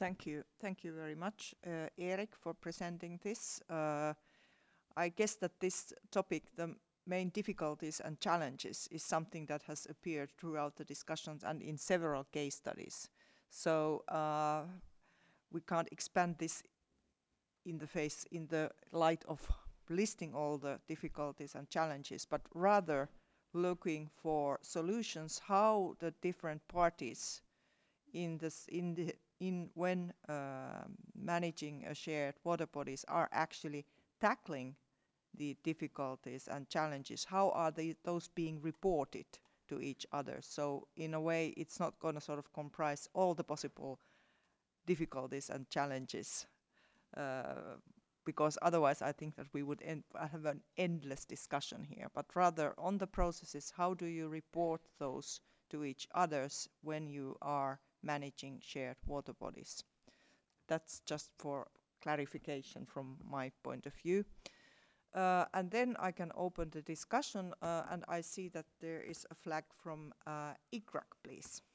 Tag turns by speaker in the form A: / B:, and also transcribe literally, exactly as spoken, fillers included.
A: Thank you. Thank you very much, uh, Erik, for presenting this. Uh, I guess that this topic, the main difficulties and challenges, is something that has appeared throughout the discussions and in several case studies. So uh, we can't expand this in the face, in the light of listing all the difficulties and challenges, but rather looking for solutions how the different parties in this in the in when uh, managing a shared water bodies are actually tackling the difficulties and challenges. How are they, those being reported to each other? So in a way, it's not going to sort of comprise all the possible difficulties and challenges, uh, because otherwise I think that we would end, have an endless discussion here, but rather on the processes, how do you report those to each others when you are managing shared water bodies? That's just for clarification from my point of view. Uh, and then I can open the discussion, uh, and I see that there is a flag from uh, I C R A C, please.